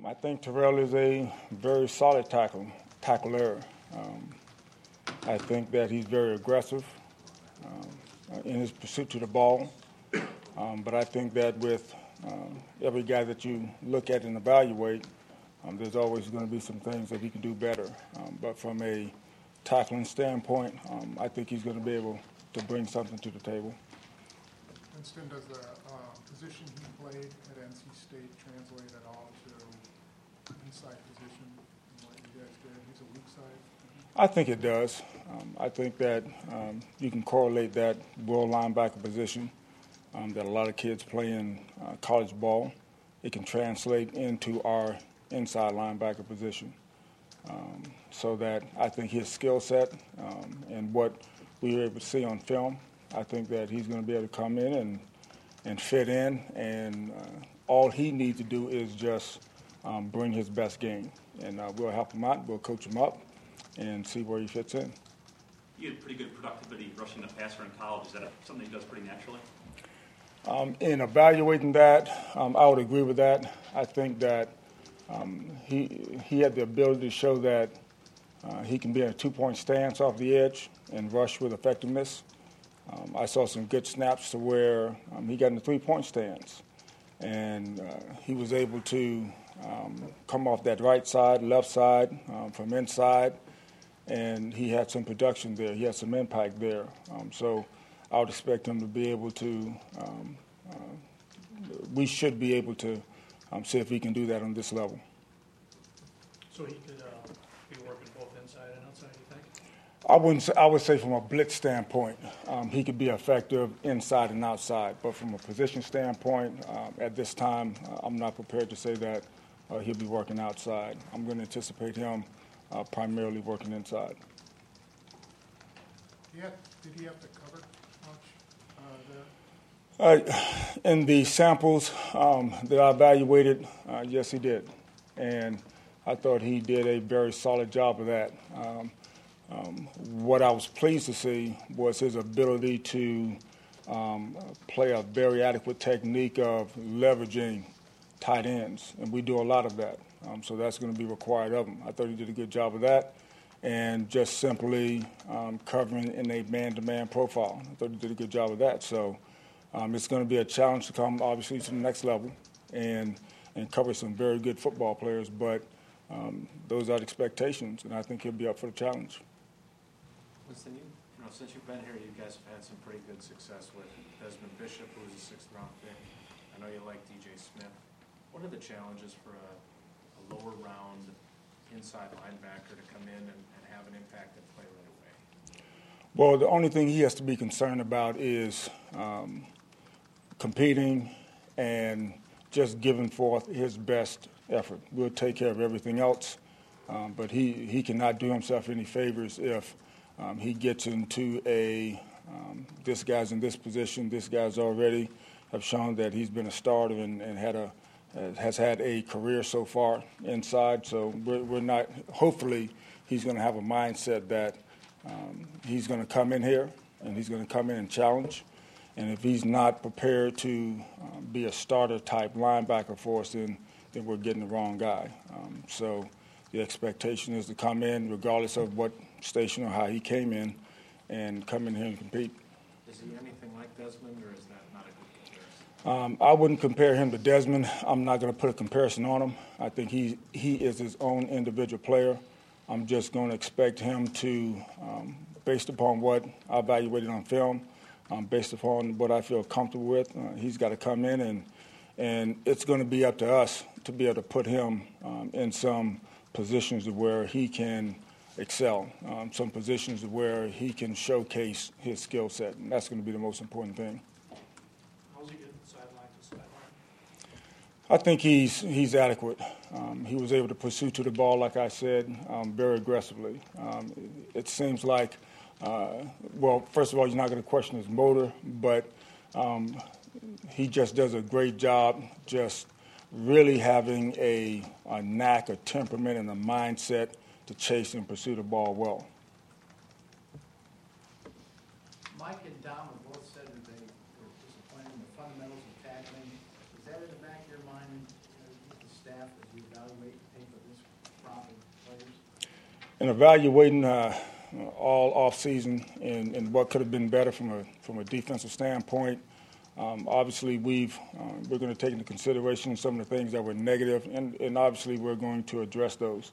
I think Terrell is a very solid tackler. I think that he's very aggressive in his pursuit to the ball. But I think that with every guy that you look at and evaluate, there's always going to be some things that he can do better. But from a tackling standpoint, I think he's going to be able to bring something to the table. Winston, does the position he played at NC State translate at all to inside position and what you guys did? He's a weak side. I think it does. I think that you can correlate that will linebacker position that a lot of kids play in college ball. It can translate into our inside linebacker position. So that I think his skill set and what we were able to see on film, I think that he's going to be able to come in and fit in, and all he needs to do is just bring his best game. And we'll help him out, we'll coach him up, and see where he fits in. You had pretty good productivity rushing the passer in college. Is that something he does pretty naturally? In evaluating that, I would agree with that. I think that he had the ability to show that he can be in a two-point stance off the edge and rush with effectiveness. I saw some good snaps to where he got in the three-point stance, and he was able to come off that right side, left side, from inside, and he had some production there. He had some impact there. So I would expect him to be able to we should be able to see if he can do that on this level. So he could be working both inside and outside, you think? I would say from a blitz standpoint, he could be effective inside and outside. But from a position standpoint, at this time, I'm not prepared to say that he'll be working outside. I'm going to anticipate him primarily working inside. Did he have to cover much there? In the samples that I evaluated, yes, he did. And I thought he did a very solid job of that. What I was pleased to see was his ability to play a very adequate technique of leveraging tight ends, and we do a lot of that. So that's going to be required of him. I thought he did a good job of that, and just simply covering in a man-to-man profile. I thought he did a good job of that. So it's going to be a challenge to come, obviously, to the next level and cover some very good football players, but those are the expectations, and I think he'll be up for the challenge. Winston, since you've been here, you guys have had some pretty good success with Desmond Bishop, who was a sixth-round pick. I know you like DJ Smith. What are the challenges for a lower-round inside linebacker to come in and have an impact and play right away? Well, the only thing he has to be concerned about is competing and just giving forth his best effort. We'll take care of everything else, but he cannot do himself any favors if he gets into this guy's in this position, this guy's already have shown that he's been a starter and has had a career so far inside. So we're not, hopefully he's going to have a mindset that he's going to come in here and he's going to come in and challenge. And if he's not prepared to be a starter-type linebacker for us, then we're getting the wrong guy. So the expectation is to come in, regardless of what station or how he came in, and come in here and compete. Is he anything like Desmond, or is that not a good comparison? I wouldn't compare him to Desmond. I'm not going to put a comparison on him. I think he is his own individual player. I'm just going to expect him to, based upon what I evaluated on film, based upon what I feel comfortable with, he's got to come in, and it's going to be up to us to be able to put him in some positions where he can excel, some positions where he can showcase his skill set, and that's going to be the most important thing. How's he getting sideline to sideline? I think he's adequate. He was able to pursue to the ball, like I said, very aggressively. It seems like, well, first of all, you're not going to question his motor, but he just does a great job just really having a knack, a temperament, and a mindset to chase and pursue the ball well. Mike and Dom have both said that they were disappointed in the fundamentals of tackling. Is that in the back of your mind with the staff as you evaluate evaluate the tape of this crop of players? In evaluating all offseason and what could have been better from a defensive standpoint, obviously we're going to take into consideration some of the things that were negative, and obviously we're going to address those.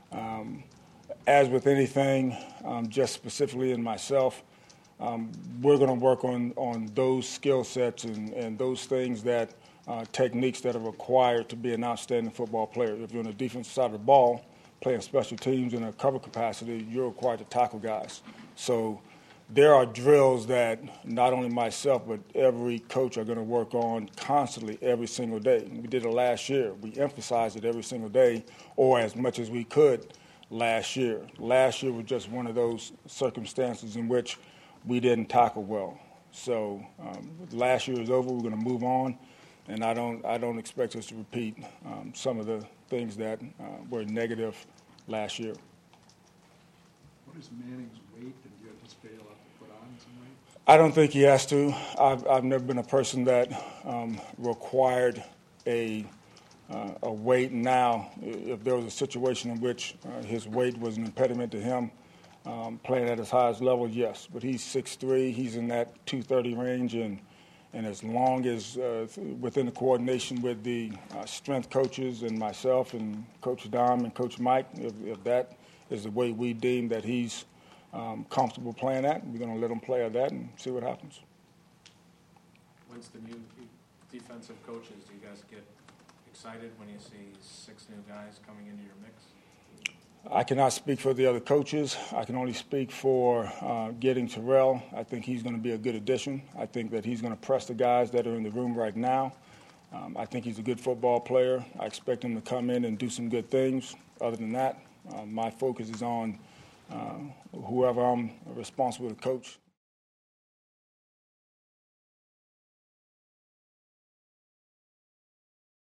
As with anything, just specifically in myself, we're going to work on those skill sets and those things that techniques that are required to be an outstanding football player. If you're on the defensive side of the ball, playing special teams in a cover capacity, you're required to tackle guys. So there are drills that not only myself but every coach are going to work on constantly every single day. We did it last year. We emphasized it every single day, or as much as we could last year. Last year was just one of those circumstances in which we didn't tackle well. So last year is over. We're going to move on, and I don't expect us to repeat some of the things that were negative last year. What is Manning's weight, and do you anticipate he'll have to put on some weight? I don't think he has to. I've never been a person that required a weight. Now, if there was a situation in which his weight was an impediment to him playing at his highest level, yes. But he's 6'3", he's in that 230 range, and as long as within the coordination with the strength coaches and myself and Coach Dom and Coach Mike, if that is the way we deem that he's comfortable playing at, we're going to let him play at that and see what happens. When's the new defensive coaches? Do you guys get excited when you see 6 new guys coming into your mix? I cannot speak for the other coaches. I can only speak for getting Terrell. I think he's going to be a good addition. I think that he's going to press the guys that are in the room right now. I think he's a good football player. I expect him to come in and do some good things. Other than that, my focus is on whoever I'm responsible to coach.